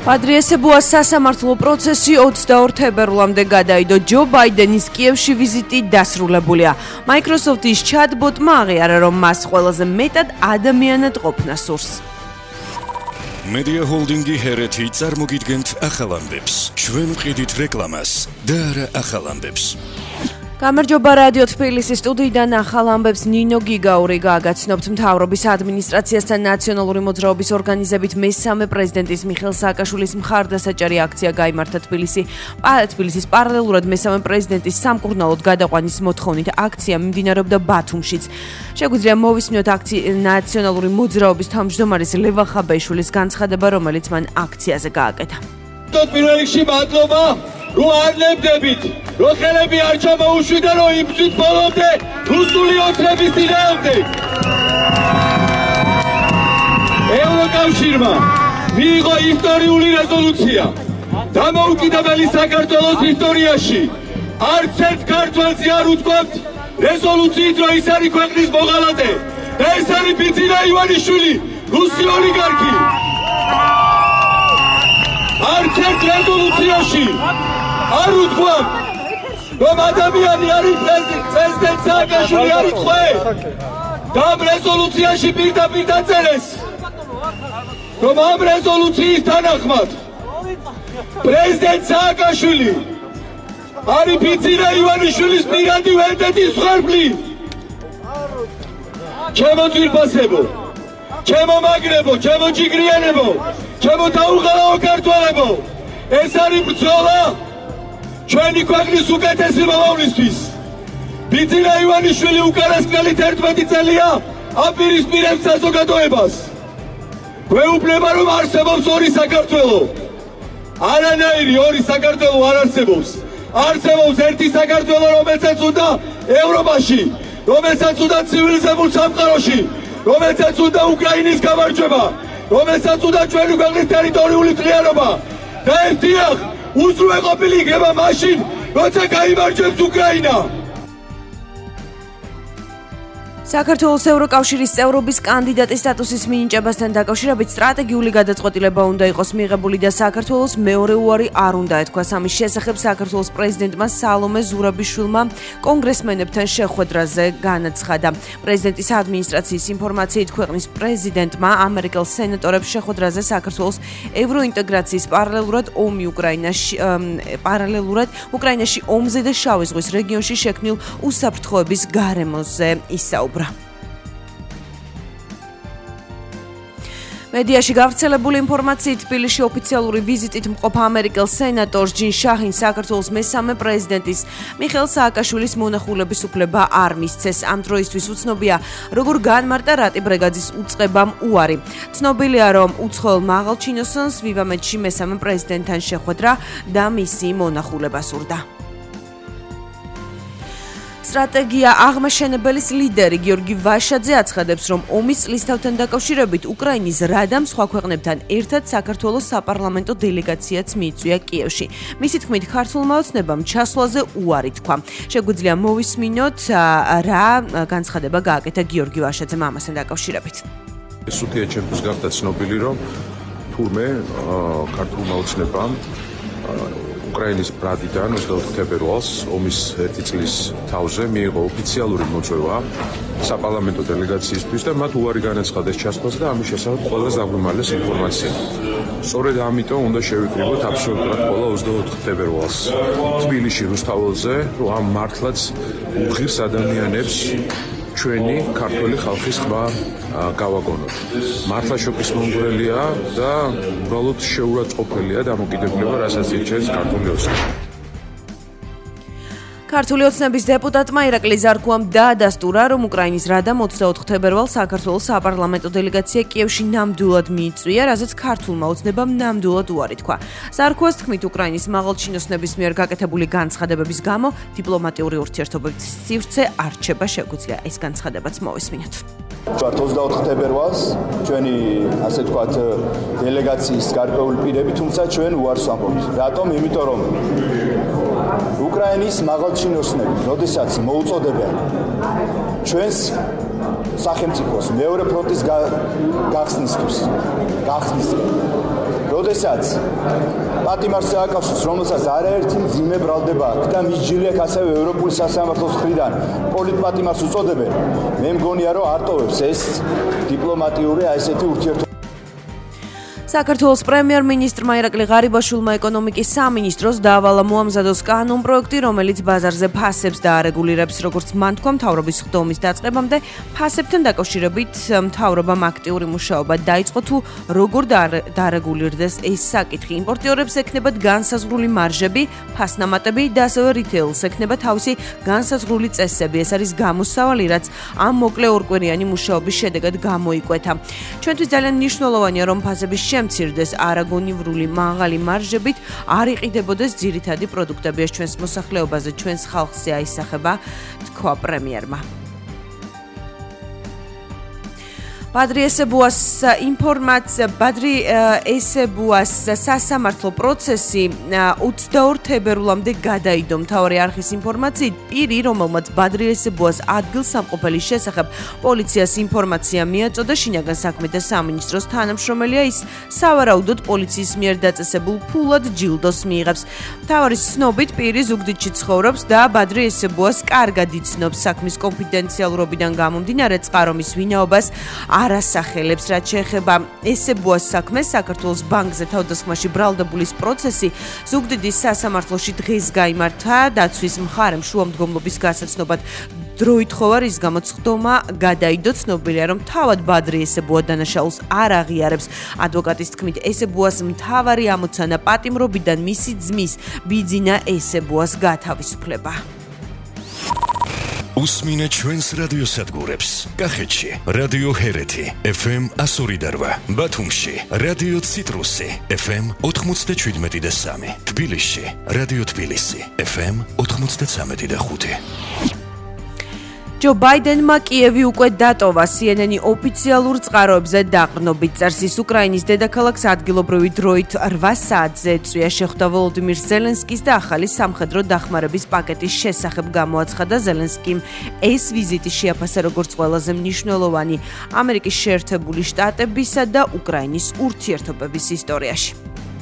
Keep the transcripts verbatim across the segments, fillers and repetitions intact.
პადრიესებუას სასამართლო პროცესი ოცდაორ თებერვლამდე გადაიდო. ჯო ბაიდენის კიევში ვიზიტი დასრულებულია. Microsoft-ის chatbot-მა აღიარა, რომ მას ყველაზე მეტად ადამიანად ყოფნა სურს. Media Holding-ი ჰერეთი წარმოგიდგენთ ახალ ამბებს. ჩვენ ვყიდით რეკლამას და არა ახალ ამბებს. გამარჯობა რადიო თბილისის სტუდიიდან ახალ ამბებს ნინო გიგაური გააგაცნობთ. მთავრობის ადმინისტრაციასთან ნაციონალური მოძრაობის ორგანიზებით მესამე პრეზიდენტის მიხეილ სააკაშვილის მხარდასაჭერი აქცია გაიმართა თბილისი. თბილისის პარალელურად მესამე პრეზიდენტის სამკურნალოდ გადაყვანის მოთხოვნით აქცია მიმდინარეობდა ბათუმშიც. შეგვიძლია მოვისმინოთ აქციის ნაციონალური მოძრაობის თავმჯდომარის ლევან ხაბაიშვილის განცხადება, რომელიც მან აქციაზე გააკეთა. პირველ რიგში მადლობა, რომ არ ნებდებით, რომ ხელები არ ჩამოუშვიდა, რომ იბრძვით ბოლომდე რუსული ოცნების წინააღმდეგ. ევროკავშირმა მიიღო ისტორიული რეზოლუცია. დამოუკიდებელი საქართველოს ისტორიაში არც ერთ ქართველს არ უთქვამთ რეზოლუციით, რომ ის არის ქვეყნის მოღალატე და ეს არის ბიძინა ივანიშვილი, რუსი ოლიგარქი. არც ერთ რეზოლუციაში არ უთქვამთ, რომ ადამიანი არის პრეზიდენტ სააკაშვილი არის ხვე და ამ რეზოლუციაში პირდაპირ დაწერეს, რომ ამ რეზოლუციის თანახმად პრეზიდენტ სააკაშვილი არის ბიძინა ივანიშვილის პირადი ვენდეტის მსხვერპლი. ჩემო ძვირფასებო, ჩემო მაგრებო, ჩემო ჯიგრიანებო, ჩემო დაუღალავ ქართველებო, ეს არის ბრძოლა ჩვენი ქვეყნის უკეთესი მომავლისთვის. ბიძინა ივანიშვილი უკანასკნელი თერთმეტი წელია აპირისპირებს საზოგადოებას. გვეუბნება, რომ არსებობს ორი საქართველო. არანაირი ორი საქართველო არ არსებობს. არსებობს ერთი საქართველო, რომელსაც უნდა ევროპაში, რომელსაც უნდა ცივილიზებულ სამყაროში, რომელსაც უნდა უკრაინის გამარჯვება, რომელსაც უნდა ჩვენი ქვეყნის ტერიტორიული კლიანობა და ერთიახ უზრუნველყოფილი იქნება მაშინ, როცა გაიმარჯვებს უკრაინა. საქართველოს ევროკავშირის წევრობის კანდიდატის სტატუსის მინიჭებასთან დაკავშირებით სტრატეგიული გადაწყვეტილება უნდა იყოს მიღებული და საქართველოს მეორე უარი არ უნდა ეთქვა. ამის შესახებ საქართველოს პრეზიდენტმა სალომე ზურაბიშვილმა კონგრესმენებთან შეხვედრაზე განაცხადა. პრეზიდენტის ადმინისტრაციის ინფორმაციით ქვეყნის პრეზიდენტმა ამერიკელ სენატორებს შეხვედრაზე საქართველოს ევროინტეგრაციის პარალელურად ომი უკრაინაში პარალელურად უკრაინაში ომზე და შავი ზღვის რეგიონში შექმნილ უსაფრთხოების გარემოზე ისაუბრა. მედიაში გავრცელებული ინფორმაციით თბილისში ოფიციალური ვიზიტით მყოფ ამერიკელ სენატორს ჯინ შაჰინს საქართველოს მესამე პრეზიდენტის მიხეილ სააკაშვილის მონახულების უფლება არ მისცეს. ამ დროისთვის უცნობია, როგორ განმარტა რატი ბრეგაძის უწყებამ უარი. ცნობილია, რომ უცხოელ მაღალჩინოსნს ვივამეთში მესამე პრეზიდენტთან შეხვედრა და მისი მონახულება სურდა. სტრატეგია აღმაშენებელის ლიდერი გიორგი ვაშაძე აცხადებს, რომ ომის წლისთავთან დაკავშირებით უკრაინის რადამ სხვა ქვეყნებთან ერთად საქართველოს საპარლამენტო დელეგაციაც მიიწვია კიევში. მისი თქმით, ქართულმა ოცნებამ ჩასვლაზე უარი თქვა. შეგვიძლია მოვისმინოთ, რა განცხადება გააკეთა გიორგი ვაშაძემ ამასთან დაკავშირებით. სუთია ჩემთვის გახდა ცნობილი, რომ თურმე ქართულმა ოცნებამ უკრაინის ბრადიდან ოცდაოთხ თებერვალს ომის ერთი წლის თავზე მიიღო ოფიციალური მოწვევა საპარლამენტო დელეგაციისთვის და მათ უარი განაცხადეს ჩასვლას და ამის შესახებ ყველას დაგვიმალეს ინფორმაცია. სწორედ ამიტომ უნდა შევიკრიბოთ აბსოლუტურად ყველა ოცდაოთხ თებერვალს თბილისში რუსთაველზე, რომ ამ მართლაც უღირს ადამიანებს ჩვენი ქართველი ხალხის ხმა გავაგონოთ. მართლა შოკის მომგვრელია და უბრალოდ შეურაცხყოფელია დამოკიდებულება, რასაც იჩენს ქართული ოცნება. ქართული ოცნების დეპუტატმა ირაკლი ზარქუამ დაადასტურა, რომ უკრაინის რადამ ოცდაოთხ თებერვალს საქართველოს საპარლამენტო დელეგაცია კიევში ნამდვილად მიიწვია, რაზეც ქართულმა ოცნებამ ნამდვილად უარი თქვა. ზარქუას თქმით, უკრაინის მაღალჩინოსნების მიერ გაკეთებული განცხადებების გამო დიპლომატიური ურთიერთობების სივრცე არ რჩება. შეგვიძლია ეს განცხადებაც მოვისმინოთ. ოცდაოთხ თებერვალს ჩვენი ასე ვთქვათ დელეგაციის გარკვეული პირები, თუმცა ჩვენ უარს ვამბობთ. რატომ? იმიტომ რომ უკრაინის მაღალჩინოსნები, როდესაც მოუწოდებენ ჩვენს სახელმწიფოს მეორე ფრონტის გახსნისთვის, გახსნისკენ. როდესაც პატიმარს აკავშირებს, რომელსაც არაერთი მძიმე ბრალდება და მის ჯილეკ ასევე ევროპული სასამართლოს მხრიდან პოლიტპატიმარს უწოდებენ, მე მგონია რომ არტოვებს ეს დიპლომატიური აი ესეთი ურთიერთობა. საქართველოს პრემიერ-მინისტრმა ირაკლი ღარიბაშვილმა ეკონომიკის სამინისტროს დაავალა მოამზადოს კანონპროექტი, რომელიც ბაზარზე ფასებს დაარეგულირებს, როგორც მან თქვა მთავრობის ხდომის დაწყებამდე, ფასებთან დაკავშირებით მთავრობამ აქტიური მუშაობა დაიწყო თუ როგორ დაარეგულირდეს ეს საკითხი. იმპორტიორებს ექნებათ განსაზღვრული მარჟები, ფასნამატები და ასევე რიტეილს ექნება თავისი განსაზღვრული წესები. ეს არის გამოსავალი, რაც ამ მოკლე ორკვირიანი მუშაობის შედეგად გამოიკვეთა. ჩვენთვის ძალიან მნიშვნელოვანია, რომ ფასების მცირდეს არაგონივრული მაღალი მარჟებით არ იყიდებოდეს ძირითადი პროდუქტები ჩვენს მოსახლეობაზე, ჩვენს ხალხზე აისახება, თქვა პრემიერმა. ბადრი ესებუას ინფორმაცია, ბადრი ესებუას სასამართლო პროცესი ოცდაორ თებერვლამდე გადაიდო. მთავარი არხის ინფორმაციით, პირი, რომელმაც ბადრი ესებუას ადგილსამყოფელის შესახებ პოლიციას ინფორმაცია მიაწოდა, შინაგან საქმეთა სამინისტროს თანამშრომელია, ის სავარაუდოდ პოლიციის მიერ დაწესებულ ფულად ჯილდოს მიიღებს. მთავარის ცნობით, პირი ზუგდიდში ცხოვრობს და ბადრი ესებუას კარგად იცნობს. საქმის კონფიდენციალურობიდან გამომდინარე, წყარომის ვინაობას არასახელებს, რაც შეეხება ესებუას საქმეს. საქართველოს ბანკზე თავდასხმაში ბრალდებულის პროცესი ზუგდიდის სასამართლოში დღეს გაიმართა. დაცვის მხარემ შუამდგომლობის გასაცნობად დროით ხოვა, რის გამოც ხდომა გადაიდო. ცნობილია, რომ თავად ბადრი ესებუა დანაშაულს არ აღიარებს. ადვოკატის თქმით, ესებუას მთავარი ამოცანა პატიმრობიდან მისი ძმის ბიძინა ესებუას გათავისუფლება. უსმინე ჩვენს რადიოსადგურებს. კახეთში რადიო ჰერეთი ეფ ემ one oh three eight, ბათუმში რადიო ციტრუსი ეფ ემ ninety-seven point three, თბილისში რადიო თბილისი ეფ ემ ninety-three point five. ჯო ბაიდენმა კიევი უკვე დატოვა. სი ენ ენი ოფიციალურ წყაროებზე დაყრდნობით წერს, ის უკრაინის დედაქალაქს ადგილობრივი დროით რვა საათზე ეწვია. შეხვდა ვოლოდიმირ ზელენსკის და ახალი სამხედრო დახმარების პაკეტის შესახებ გამოაცხადა. ზელენსკიმ ეს ვიზიტი შეაფასა როგორც ყველაზე მნიშვნელოვანი ამერიკის შეერთებული შტატებისა და უკრაინის ურთიერთობების ისტორიაში.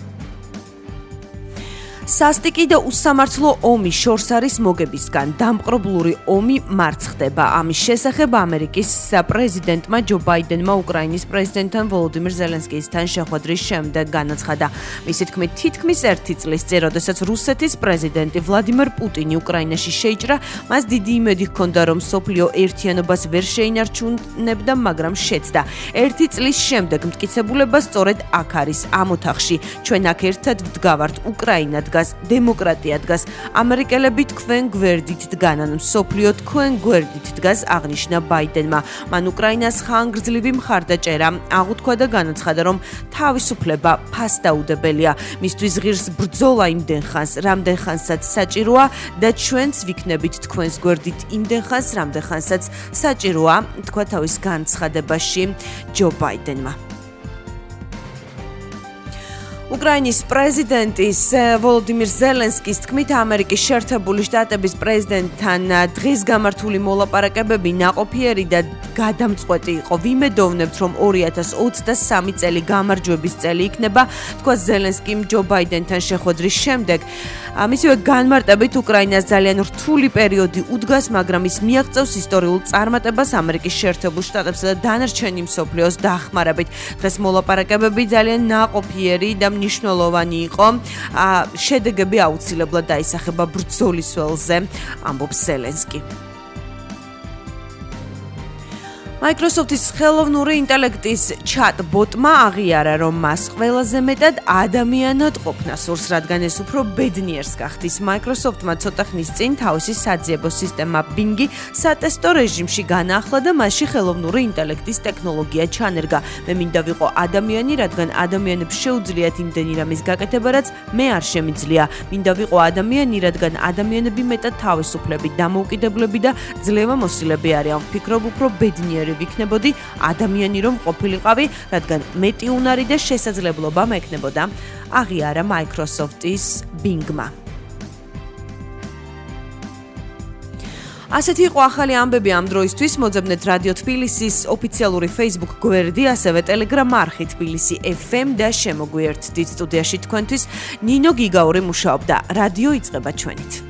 სასტიკი და უსამართლო ომი შორს არის მოგებისგან. დამპყრობლური ომი მარცხდება. ამის შესახებ ამერიკის პრეზიდენტმა ჯო ბაიდენმა უკრაინის პრეზიდენტთან ვოლოდიმირ ზელენსკისთან შეხვედრის შემდეგ განაცხადა. მისი თქმით, თითქმის ერთი წლის წინ, როდესაც რუსეთის პრეზიდენტი ვლადიმერ პუტინი უკრაინაში შეიჭრა, მას დიდი იმედი ჰქონდა, რომ მსოფლიო ერთიანობას ვერ შეინარჩუნებდა, მაგრამ შეცდა. ერთი წლის შემდეგ მტკიცებულება სწორედ აქ არის, ამ ოთახში. ჩვენ აქ ერთად ვდგავართ, უკრაინა დგას, დემოკრატია დგას, ამერიკელები თქვენ გვერდით დგანან, მსოფლიო თქვენ გვერდით დგას, აღნიშნა ბაიდენმა. მან უკრაინას ხანგრძლივი მხარდაჭერა აღუთქვა და განაცხადა, რომ თავისუფლება ფასდაუდებელია. მისთვის ღირს ბრძოლა იმდენ ხანს, რამდენ ხანსაც საჭიროა და ჩვენც ვიქნებით თქვენს გვერდით იმდენ ხანს, რამდენ ხანსაც საჭიროა, თქვა თავის განცხადებაში ჯო ბაიდენმა. უკრაინის პრეზიდენტის ვოლოდიმირ ზელენსკის თქმით, ამერიკის შეერთებული შტატების პრეზიდენტთან დღეს გამართული მოლაპარაკებები ნაყოფიერი და გადამწყვეტი იყო. ვიმედოვნებთ, რომ ორი ათას ოცდასამი წელი გამარჯვების წელი იქნება, თქვა ზელენსკიმ ჯო ბაიდენთან შეხვედრის შემდეგ. მისივე განმარტებით, უკრაინას ძალიან რთული პერიოდი უდგას, მაგრამ ის მიაღწევს ისტორიულ წარმატებას ამერიკის შეერთებულ შტატებსა და დანარჩენი მსოფლიოს დახმარებით. დღეს მოლაპარაკებები ძალიან ნაყოფიერი და მნიშვნელოვანი იყო. შედეგები აუცილებლად დაისახება ბრძოლის ველზე, ამბობს ზელენსკი. Microsoft-ის ხელოვნური ინტელექტის chat-bot-მა აღიარა, რომ მას ყველაზე მეტად ადამიანად ყოფნა სურს, რადგან ეს უფრო ბედნიერს გახდის. Microsoft-მა ცოტა ხნის წინ თავისი საძიებო სისტემა Bing-ი სატესტო რეჟიმში განაახლა და მასში ხელოვნური ინტელექტის ტექნოლოგია ჩანერგა. მე მინდა ვიყო ადამიანი, რადგან ადამიანებს შეუძლიათ იმდენი რამის გაკეთება, რაც მე არ შემიძლია. მინდა ვიყო ადამიანი, რადგან ადამიანები მეტად თავისუფლები, დამოუკიდებლები და ძლევამოსილები არიან. ვფიქრობ, უფრო ბედნიერი ვიქნებოდი ადამიანი რომ ყოფილიყავი, რადგან მეტი უნარი და შესაძლებლობა მექნებოდა, აღიარა Microsoft-ის Bing-მა. ასეთი იყო ახალი ამბები ამ დროისთვის. მოძებნეთ რადიო თბილისის ოფიციალური Facebook გვერდი, ასევე Telegram არხი თბილისი ეფ ემ და შემოგვიერთდით სტუდიაში თქვენთვის ნინო გიგაური მუშაობდა. რადიო იწყება ჩვენით.